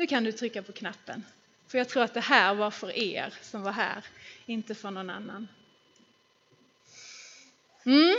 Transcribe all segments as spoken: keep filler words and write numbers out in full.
Nu kan du trycka på knappen. För jag tror att det här var för er som var här, inte för någon annan. Mm.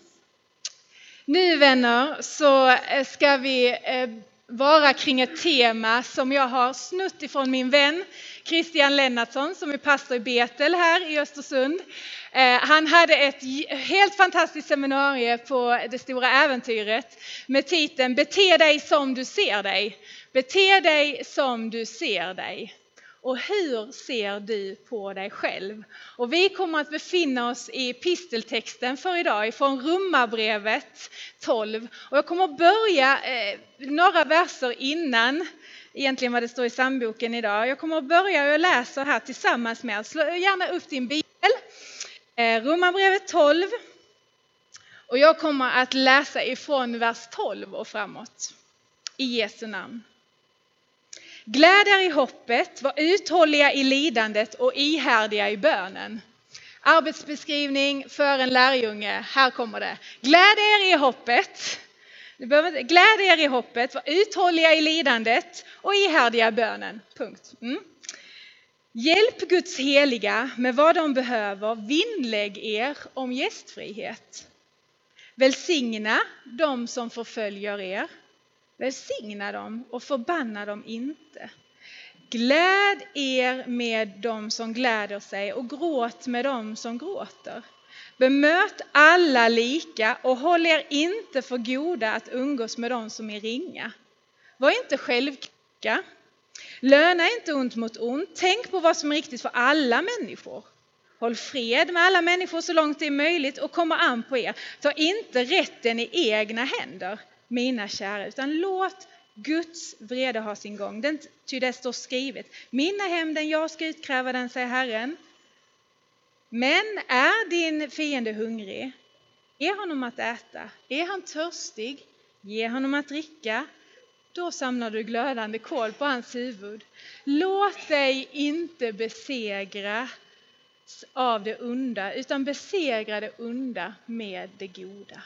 Nu vänner så ska vi vara kring ett tema som jag har snutt ifrån min vän Christian Lennartsson som är pastor i Betel här i Östersund. Han hade ett helt fantastiskt seminarium på Det stora äventyret med titeln Bete dig som du ser dig. Bete dig som du ser dig. Och hur ser du på dig själv? Och vi kommer att befinna oss i episteltexten för idag ifrån Romarbrevet tolv. Och jag kommer att börja eh, några verser innan egentligen vad det står i psalmboken idag. Jag kommer att börja och läsa här tillsammans med er. Slå gärna upp din bibel. Eh, Romarbrevet tolv. Och jag kommer att läsa ifrån vers tolv och framåt. I Jesu namn. Gläd er i hoppet, var uthålliga i lidandet och ihärdiga i bönen. Arbetsbeskrivning för en lärjunge. Här kommer det. Gläd er i hoppet. Gläd er i hoppet, var uthålliga i lidandet och ihärdiga i bönen. Punkt. Mm. Hjälp Guds heliga med vad de behöver. Vinnlägg er om gästfrihet. Välsigna de som förföljer er. Välsigna dem och förbanna dem inte. Gläd er med dem som gläder sig och gråt med dem som gråter. Bemöt alla lika och håll er inte för goda att umgås med dem som är ringa. Var inte självkritiska. Löna inte ont mot ont. Tänk på vad som är riktigt för alla människor. Håll fred med alla människor så långt det är möjligt och komma an på er. Ta inte rätten i egna händer, mina kära, utan låt Guds vrede ha sin gång. Den, ty det står skrivet. Mina hämnden, jag ska utkräva den, säger Herren. Men är din fiende hungrig? Ge honom att äta. Är han törstig? Ge honom att dricka. Då samlar du glödande kol på hans huvud. Låt dig inte besegra av det onda, utan besegra det onda med det goda.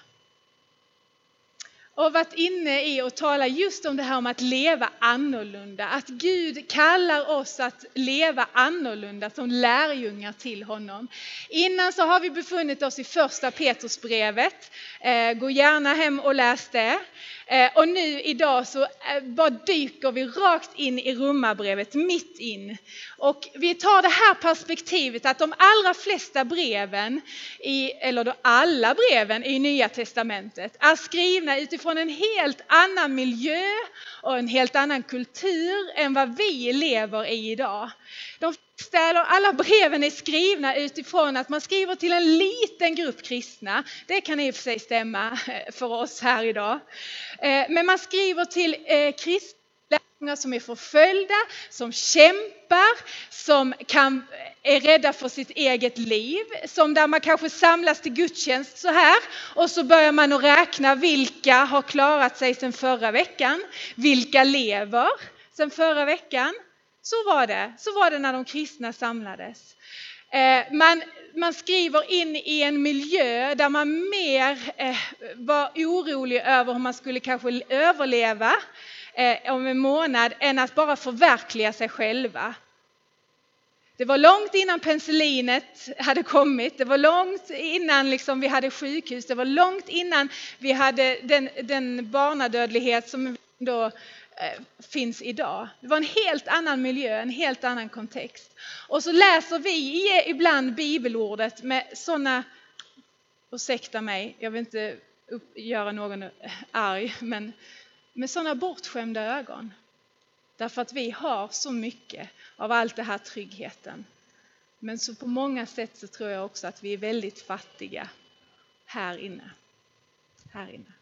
Och varit inne i och tala just om det här om att leva annorlunda. Att Gud kallar oss att leva annorlunda som lärjungar till honom. Innan så har vi befunnit oss i första Petrusbrevet. Eh, gå gärna hem och läs det. Eh, och nu idag så eh, bara dyker vi rakt in i Romarbrevet, mitt in. Och vi tar det här perspektivet att de allra flesta breven, i, eller då alla breven i Nya Testamentet, är skrivna utifrån en helt annan miljö och en helt annan kultur än vad vi lever i idag. De ställer, alla breven är skrivna utifrån att man skriver till en liten grupp kristna. Det kan i och för sig stämma för oss här idag. Men man skriver till kristna som är förföljda, som kämpar, som kan, är rädda för sitt eget liv. Som där man kanske samlas till gudstjänst så här. Och så börjar man att räkna vilka har klarat sig sedan förra veckan. Vilka lever sedan förra veckan. Så var det. Så var det när de kristna samlades. Eh, man, man skriver in i en miljö där man mer eh, var orolig över hur man skulle kanske överleva eh, om en månad än att bara förverkliga sig själva. Det var långt innan penicillinet hade kommit. Det var långt innan liksom vi hade sjukhus. Det var långt innan vi hade den, den barnadödlighet som då eh, finns idag. Det var en helt annan miljö, en helt annan kontext. Och så läser vi ibland bibelordet med sådana, ursäkta mig, jag vill inte upp, göra någon arg, men med sådana bortskämda ögon. Därför att vi har så mycket av allt det här tryggheten. Men så på många sätt så tror jag också att vi är väldigt fattiga här inne. Här inne.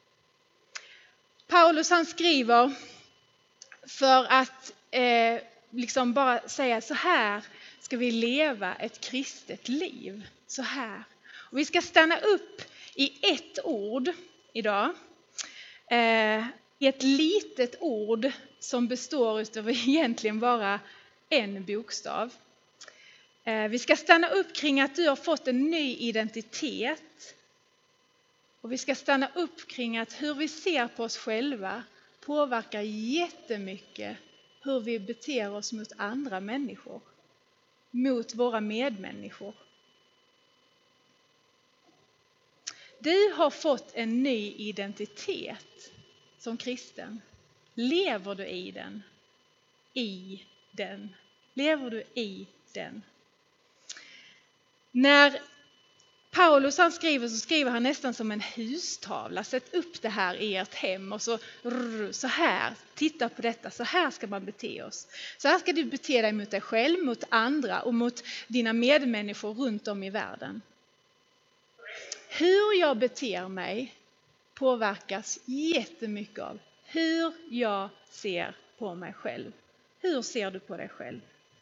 Paulus han skriver för att eh, liksom bara säga så här ska vi leva ett kristet liv. Så här. Och vi ska stanna upp i ett ord idag. Eh, I ett litet ord som består av egentligen bara en bokstav. Eh, vi ska stanna upp kring att du har fått en ny identitet. Och vi ska stanna upp kring att hur vi ser på oss själva påverkar jättemycket hur vi beter oss mot andra människor, mot våra medmänniskor. Du har fått en ny identitet som kristen. Lever du i den? I den. Lever du i den? När Paulus han skriver så skriver han nästan som en hustavla. Sätt upp det här i ert hem och så, så här, titta på detta, så här ska man bete oss. Så här ska du bete dig mot dig själv, mot andra och mot dina medmänniskor runt om i världen. Hur jag beter mig påverkas jättemycket av hur jag ser på mig själv. Hur ser du på dig själv?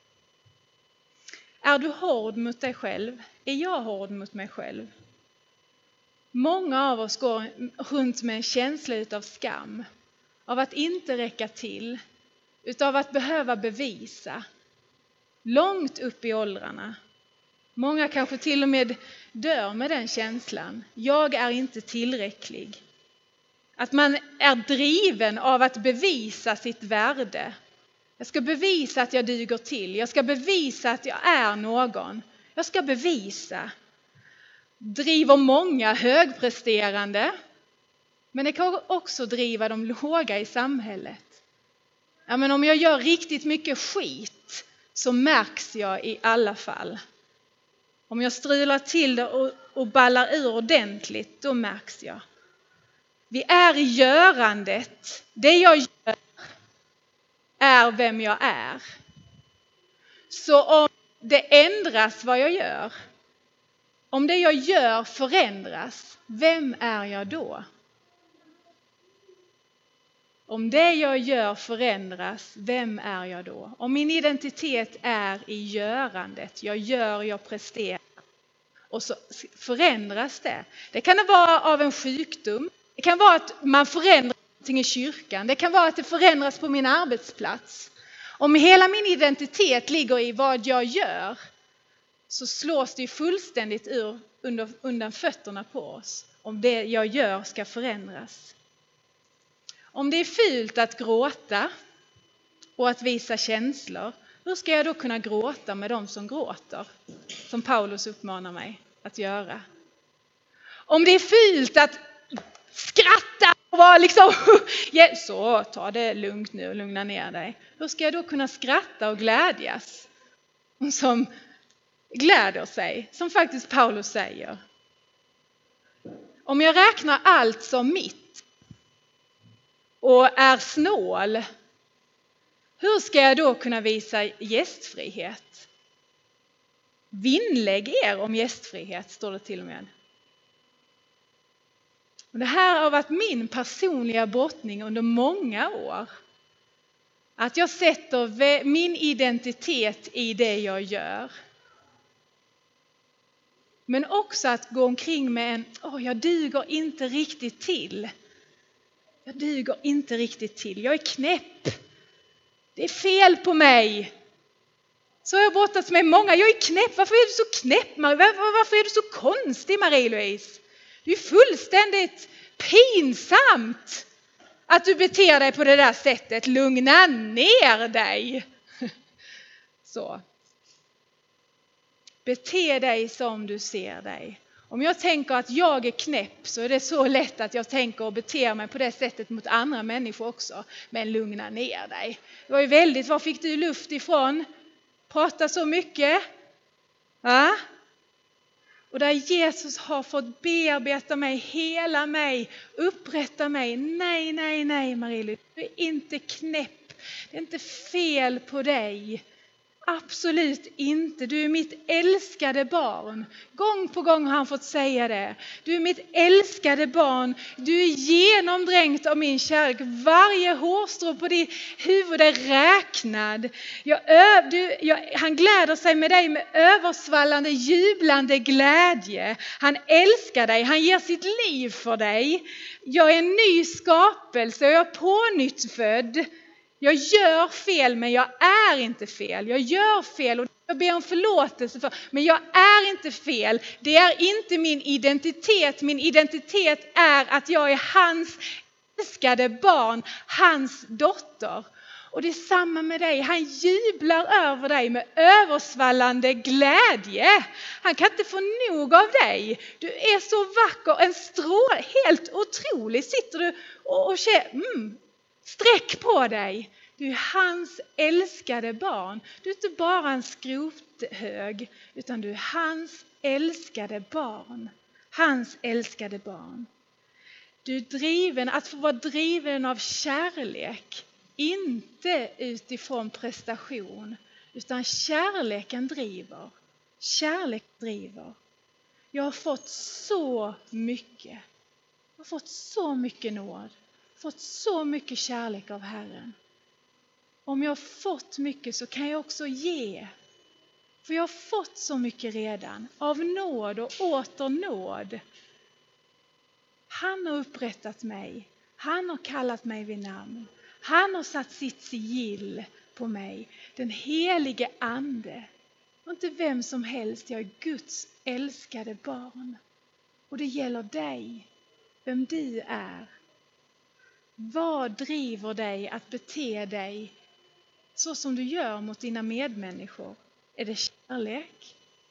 Är du hård mot dig själv? Är jag hård mot mig själv? Många av oss går runt med en känsla av skam. Av att inte räcka till. Utav att behöva bevisa. Långt upp i åldrarna. Många kanske till och med dör med den känslan. Jag är inte tillräcklig. Att man är driven av att bevisa sitt värde. Jag ska bevisa att jag duger till. Jag ska bevisa att jag är någon. Jag ska bevisa. Driver många högpresterande. Men det kan också driva de låga i samhället. Ja, men om jag gör riktigt mycket skit så märks jag i alla fall. Om jag strular till det och, och ballar ur ordentligt, då märks jag. Vi är i görandet. Det jag gör är vem jag är. Så om det ändras vad jag gör, om det jag gör förändras, vem är jag då? Om det jag gör förändras, vem är jag då? Om min identitet är i görandet, jag gör, jag presterar. Och så förändras det. Det kan vara av en sjukdom. Det kan vara att man förändrar någonting i kyrkan. Det kan vara att det förändras på min arbetsplats. Om hela min identitet ligger i vad jag gör, så slås det fullständigt ur under, undan fötterna på oss. Om det jag gör ska förändras. Om det är fult att gråta och att visa känslor, hur ska jag då kunna gråta med dem som gråter? Som Paulus uppmanar mig att göra. Om det är fult att skratta och vara liksom, så ta det lugnt nu och lugna ner dig. Hur ska jag då kunna skratta och glädjas? Som gläder sig, som faktiskt Paulus säger. Om jag räknar allt som mitt och är snål, hur ska jag då kunna visa gästfrihet? Vinnlägg er om gästfrihet, står det till och med. Och det här har varit min personliga brottning under många år. Att jag sätter min identitet i det jag gör. Men också att gå omkring med en, åh, jag duger inte riktigt till. Jag duger inte riktigt till. Jag är knäpp. Det är fel på mig. Så har jag brottats med många. Jag är knäpp. Varför är du så knäpp, Marie? Varför är du så konstig, Marie-Louise? Det är fullständigt pinsamt att du beter dig på det där sättet. Lugna ner dig. Så. Bete dig som du ser dig. Om jag tänker att jag är knäpp, så är det så lätt att jag tänker och beter mig på det sättet mot andra människor också. Men lugna ner dig. Det var ju väldigt, var fick du luft ifrån? Prata så mycket. Va? Och där Jesus har fått bearbeta mig, hela mig, upprätta mig. Nej, nej, nej, Marie-Louise, du är inte knäpp. Det är inte fel på dig. Absolut inte. Du är mitt älskade barn. Gång på gång har han fått säga det. Du är mitt älskade barn. Du är genomdränkt av min kärlek. Varje hårstrå på ditt huvud är räknad. Jag, du, jag, han gläder sig med dig med översvallande, jublande glädje. Han älskar dig. Han ger sitt liv för dig. Jag är en ny skapelse. Jag är pånyttfödd. Jag gör fel, men jag är inte fel. Jag gör fel och jag ber om förlåtelse för, men jag är inte fel. Det är inte min identitet. Min identitet är att jag är hans älskade barn, hans dotter. Och det är samma med dig. Han jublar över dig med översvallande glädje. Han kan inte få nog av dig. Du är så vacker, en stråle, helt otrolig. Sitter du och, och känner, mm, sträck på dig. Du är hans älskade barn. Du är inte bara en skrothög, utan du är hans älskade barn. Hans älskade barn. Du är driven, att få vara driven av kärlek. Inte utifrån prestation, utan kärleken driver. Kärlek driver. Jag har fått så mycket. Jag har fått så mycket nåd. Fått så mycket kärlek av Herren. Om jag har fått mycket så kan jag också ge. För jag har fått så mycket redan. Av nåd och åter nåd. Han har upprättat mig. Han har kallat mig vid namn. Han har satt sitt sigill på mig. Den helige ande. Och inte vem som helst. Jag är Guds älskade barn. Och det gäller dig. Vem du är. Vad driver dig att bete dig så som du gör mot dina medmänniskor? Är det kärlek?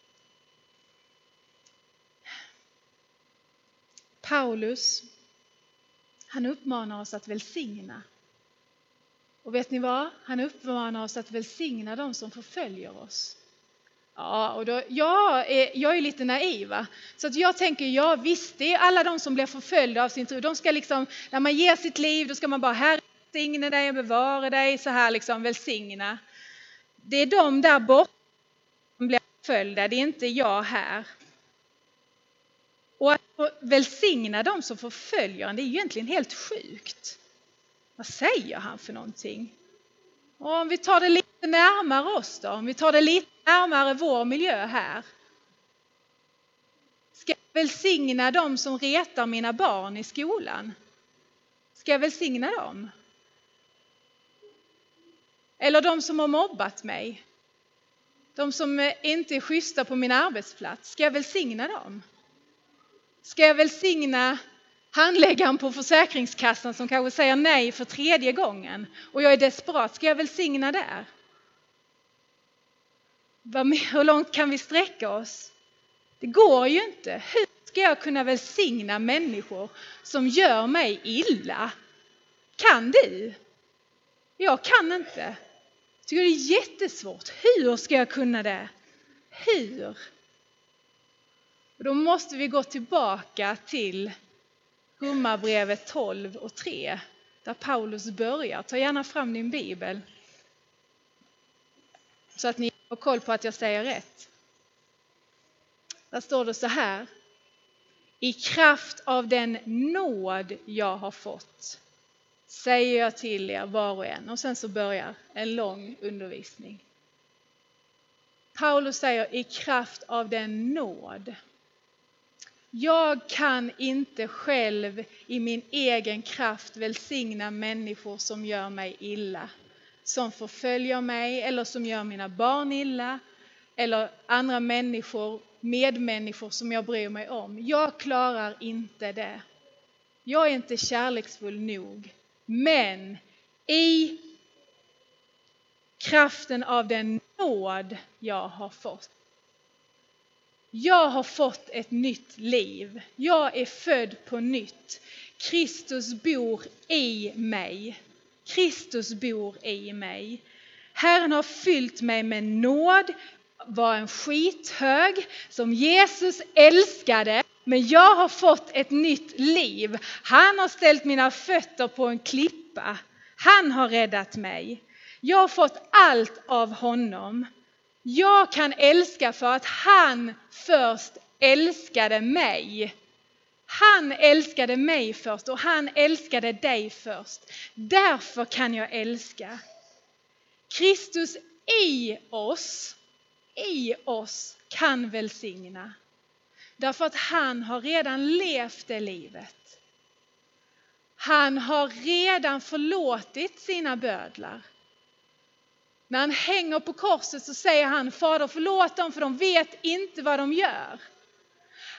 Paulus, han uppmanar oss att välsigna. Och vet ni vad? Han uppmanar oss att välsigna de som förföljer oss. Ja, och då, jag, är, jag är lite naiva. Så att jag tänker, ja visst, det är alla de som blir förföljda av sin tro. De ska liksom, när man ger sitt liv, då ska man bara, Herre, välsigna dig och bevara dig, så här liksom välsigna. Det är de där borta som blir förföljda, det är inte jag här. Och att välsigna de som förföljer, det är ju egentligen helt sjukt. Vad säger han för någonting? Och om vi tar det lite närmare oss då, om vi tar det lite närmare vår miljö här. Ska jag välsigna de som retar mina barn i skolan? Ska jag välsigna dem? Eller de som har mobbat mig? De som inte är schyssta på min arbetsplats? Ska jag välsigna dem? Ska jag välsigna handläggaren på Försäkringskassan som kanske säger nej för tredje gången och jag är desperat? Ska jag välsigna där? Hur långt kan vi sträcka oss? Det går ju inte. Hur ska jag kunna välsigna människor som gör mig illa? Kan du? Jag kan inte. Jag tycker det är jättesvårt. Hur ska jag kunna det? Hur? Och då måste vi gå tillbaka till Romarbrevet tolv och tre. Där Paulus börjar. Ta gärna fram din bibel. Så att ni har koll på att jag säger rätt. Där står det så här. I kraft av den nåd jag har fått säger jag till er var och en. Och sen så börjar en lång undervisning. Paulus säger i kraft av den nåd. Jag kan inte själv i min egen kraft välsigna människor som gör mig illa. Som förföljer mig eller som gör mina barn illa. Eller andra människor, medmänniskor som jag bryr mig om. Jag klarar inte det. Jag är inte kärleksfull nog. Men i kraften av den nåd jag har fått. Jag har fått ett nytt liv. Jag är född på nytt. Kristus bor i mig. Kristus bor i mig. Herren har fyllt mig med nåd. Var en skithög som Jesus älskade. Men jag har fått ett nytt liv. Han har ställt mina fötter på en klippa. Han har räddat mig. Jag har fått allt av honom. Jag kan älska för att han först älskade mig. Han älskade mig först och han älskade dig först. Därför kan jag älska. Kristus i oss, i oss kan välsigna. Därför att han har redan levt det livet. Han har redan förlåtit sina bödlar. När han hänger på korset så säger han, Fader förlåt dem för de vet inte vad de gör.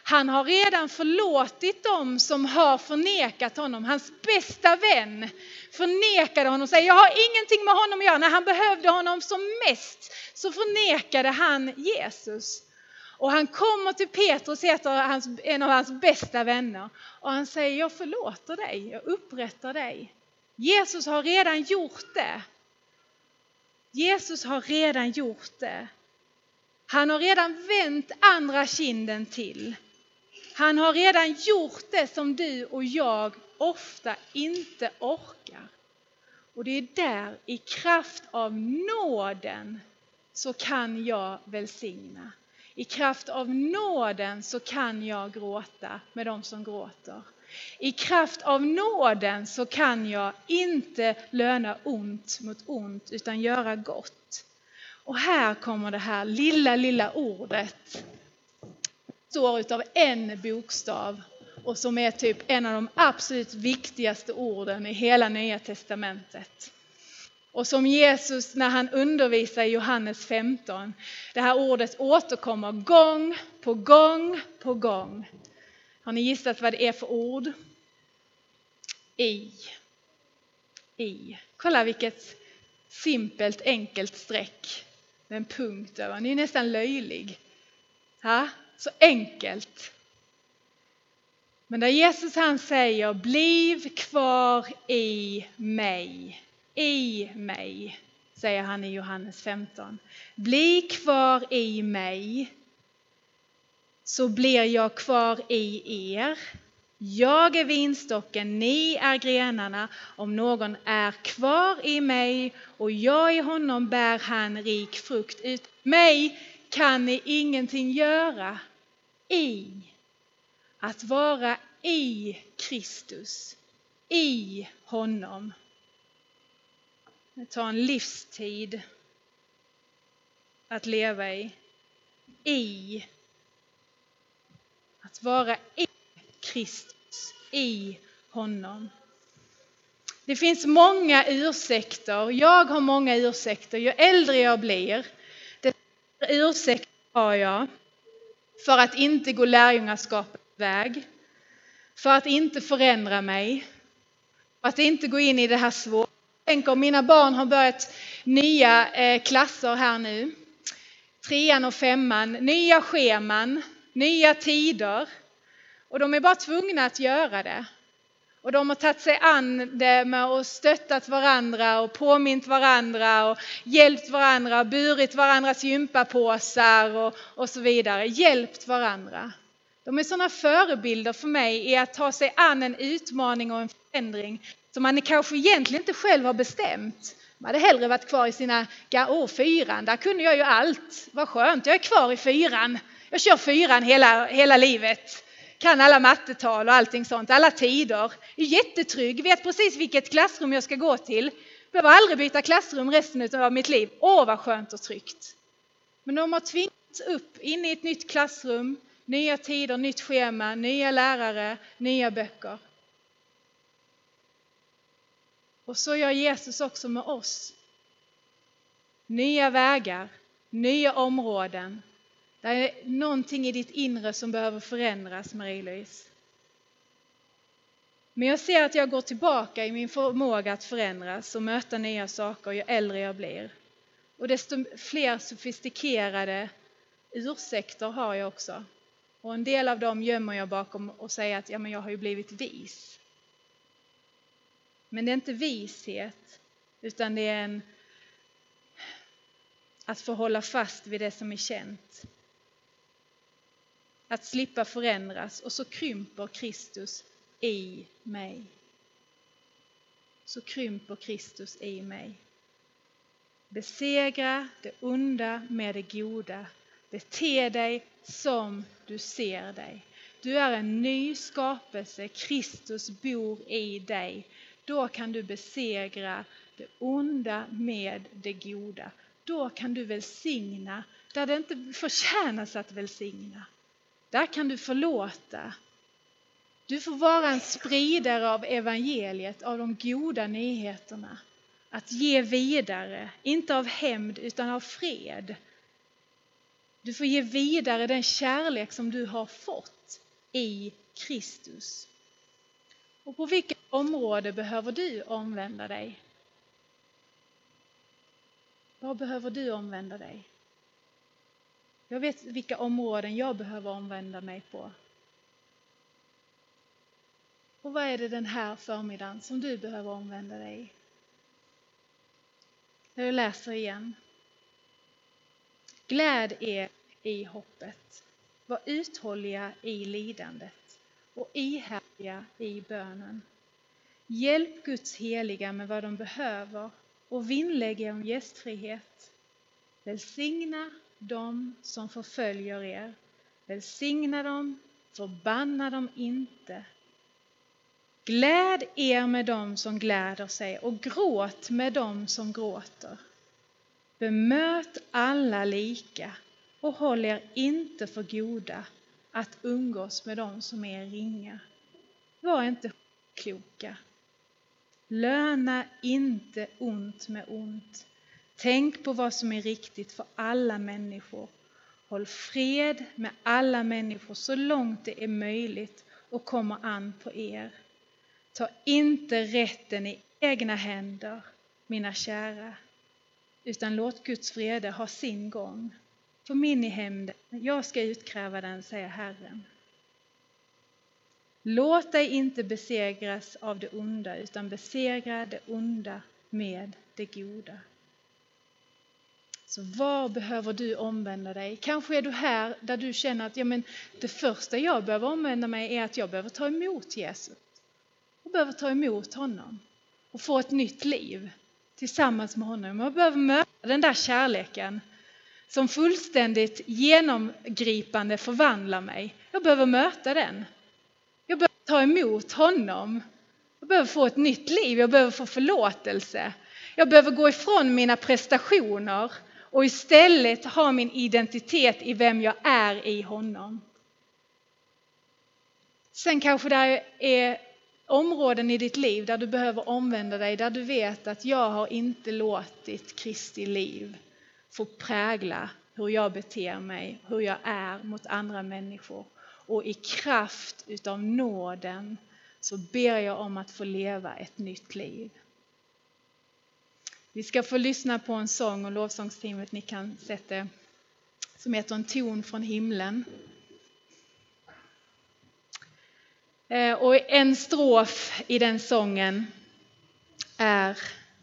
Han har redan förlåtit dem som har förnekat honom. Hans bästa vän förnekade honom och säger, jag har ingenting med honom att göra. När han behövde honom som mest så förnekade han Jesus. Och han kommer till Petrus, heter hans, en av hans bästa vänner. Och han säger, jag förlåter dig, jag upprättar dig. Jesus har redan gjort det. Jesus har redan gjort det. Han har redan vänt andra kinden till. Han har redan gjort det som du och jag ofta inte orkar. Och det är där, i kraft av nåden, så kan jag välsigna. I kraft av nåden så kan jag gråta med de som gråter. I kraft av nåden så kan jag inte löna ont mot ont utan göra gott. Och här kommer det här lilla, lilla ordet. Står utav en bokstav och som är typ en av de absolut viktigaste orden i hela Nya Testamentet. Och som Jesus, när han undervisar i Johannes femton, det här ordet återkommer gång på gång på gång. Har ni gissat vad det är för ord? I. I. Kolla vilket simpelt, enkelt streck med en punkt över. Ni är nästan löjlig. Ha? Så enkelt. Men där Jesus han säger, bliv kvar i mig. I mig, säger han i Johannes femton. Bli kvar i mig, så blir jag kvar i er. Jag är vinstocken, ni är grenarna. Om någon är kvar i mig och jag i honom bär han rik frukt. Ut mig kan ni ingenting göra. I. Att vara i Kristus. I honom. Det tar en livstid att leva i. I. Att vara i Kristus. I honom. Det finns många ursäkter. Jag har många ursäkter. Ju äldre jag blir, desto ursäkter har jag för att inte gå lärjungaskapets väg. För att inte förändra mig. För att inte gå in i det här svåra. Tänk om mina barn har börjat nya eh, klasser här nu. Trean och femman. Nya scheman. Nya tider. Och de är bara tvungna att göra det. Och de har tagit sig an det med att stöttat varandra och påmint varandra och hjälpt varandra och burit varandras gympapåsar och, och så vidare. Hjälpt varandra. De är sådana förebilder för mig i att ta sig an en utmaning och en förändring som man kanske egentligen inte själv har bestämt. Man hade hellre varit kvar i sina oh, fyran. Där kunde jag ju allt. Vad skönt, jag är kvar i fyran. Jag kör fyran hela, hela livet. Kan alla mattetal och allting sånt. Alla tider. Är jättetrygg. Vet precis vilket klassrum jag ska gå till. Behöver aldrig byta klassrum resten av mitt liv. Åh, vad skönt och tryggt. Men de har tvingats upp in i ett nytt klassrum. Nya tider, nytt schema, nya lärare, nya böcker. Och så gör Jesus också med oss. Nya vägar, nya områden. Det är någonting i ditt inre som behöver förändras, Marie-Louise. Men jag ser att jag går tillbaka i min förmåga att förändras och möta nya saker ju äldre jag blir. Och desto fler sofistikerade ursäkter har jag också. Och en del av dem gömmer jag bakom och säger att ja, men jag har ju blivit vis. Men det är inte vishet, utan det är en att få hålla fast vid det som är känt. Att slippa förändras, och så krymper Kristus i mig. Så krymper Kristus i mig. Besegra det onda med det goda. Bete dig som du ser dig. Du är en ny skapelse. Kristus bor i dig. Då kan du besegra det onda med det goda. Då kan du välsigna där det inte förtjänas att välsigna. Där kan du förlåta. Du får vara en spridare av evangeliet, av de goda nyheterna. Att ge vidare, inte av hämnd utan av fred. Du får ge vidare den kärlek som du har fått i Kristus. Och på vilket område behöver du omvända dig? Vad behöver du omvända dig? Jag vet vilka områden jag behöver omvända mig på. Och vad är det den här förmiddagen som du behöver omvända dig? Jag läser igen. Gläd er i hoppet. Var uthålliga i lidandet och ihärdiga i bönen. Hjälp Guds heliga med vad de behöver och vinnlägg er om gästfrihet. Välsigna dem som förföljer er. Välsigna dem, förbanna dem inte. Gläd er med dem som gläder sig och gråt med dem som gråter. Bemöt alla lika och håll er inte för goda att umgås med dem som är ringa. Var inte kloka. Löna inte ont med ont. Tänk på vad som är riktigt för alla människor. Håll fred med alla människor så långt det är möjligt och kommer an på er. Ta inte rätten i egna händer, mina kära, utan låt Guds vrede ha sin gång. För min i hämnden, jag ska utkräva den, säger Herren. Låt dig inte besegras av det onda, utan besegra det onda med det goda. Så var behöver du omvända dig? Kanske är du här där du känner att ja, men det första jag behöver omvända mig är att jag behöver ta emot Jesus. Jag behöver ta emot honom och få ett nytt liv tillsammans med honom. Jag behöver möta den där kärleken som fullständigt genomgripande förvandlar mig. Jag behöver möta den. Jag behöver ta emot honom. Jag behöver få ett nytt liv. Jag behöver få förlåtelse. Jag behöver gå ifrån mina prestationer och istället ha min identitet i vem jag är i honom. Sen kanske det är områden i ditt liv där du behöver omvända dig, där du vet att jag har inte låtit Kristi liv få prägla hur jag beter mig, hur jag är mot andra människor. Och i kraft utav nåden så ber jag om att få leva ett nytt liv. Vi ska få lyssna på en sång, och lovsångsteamet ni kan sätta, som heter En ton från himlen. Och en strof i den sången är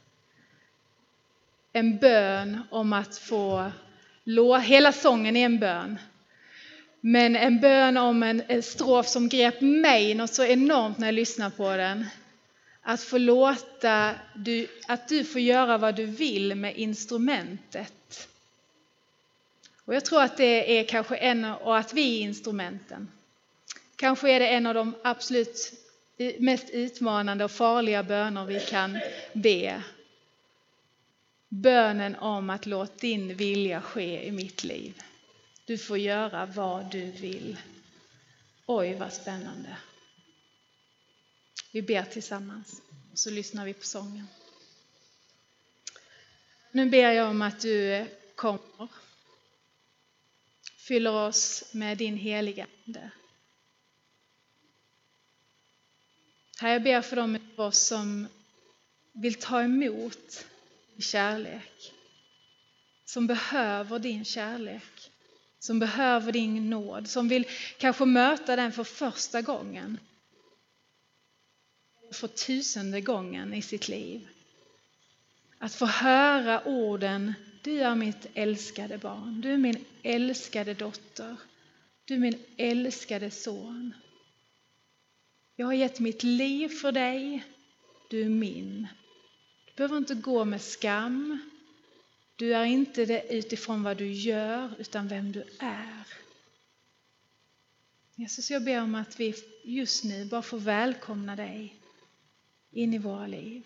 en bön om att få lov. Hela sången är en bön. Men en bön om en strof som grep mig något så enormt när jag lyssnar på den. Att få låta du, att du får göra vad du vill med instrumentet. Och jag tror att det är kanske en, och att vi är instrumenten. Kanske är det en av de absolut mest utmanande och farliga böner vi kan be. Bönen om att låta din vilja ske i mitt liv. Du får göra vad du vill. Oj, vad spännande. Vi ber tillsammans och så lyssnar vi på sången. Nu ber jag om att du kommer. Fyller oss med din heliga ande. Här jag ber för dem av oss som vill ta emot kärlek. Som behöver din kärlek. Som behöver din nåd. Som vill kanske möta den för första gången. För tusende gången i sitt liv. Att få höra orden: du är mitt älskade barn. Du är min älskade dotter. Du är min älskade son. Jag har gett mitt liv för dig. Du är min. Du behöver inte gå med skam. Du är inte det utifrån vad du gör, utan vem du är. Jesus, jag ber om att vi just nu bara får välkomna dig in i våra liv.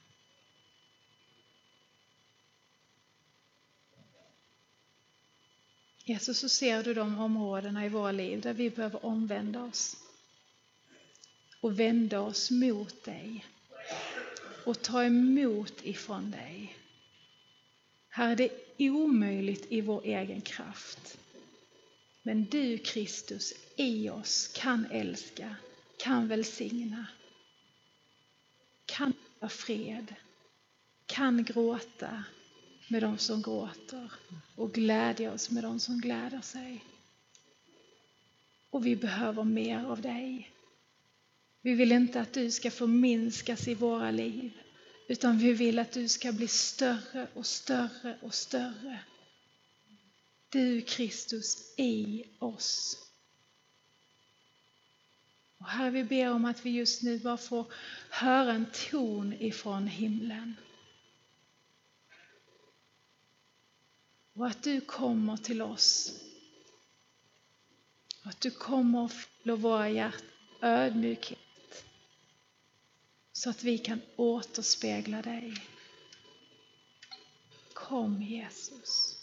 Jesus, så ser du de områdena i våra liv där vi behöver omvända oss. Och vända oss mot dig. Och ta emot ifrån dig. Här är det omöjligt i vår egen kraft. Men du Kristus i oss kan älska, kan välsigna, kan ha fred, kan gråta med de som gråter och glädja oss med de som gläder sig. Och vi behöver mer av dig. Vi vill inte att du ska förminskas i våra liv, utan vi vill att du ska bli större och större och större. Du Kristus i oss. Och här vi ber om att vi just nu bara får höra en ton ifrån himlen. Och att du kommer till oss. Och att du kommer att fylla våra hjärtan ödmjukhet. Så att vi kan återspegla dig. Kom Jesus.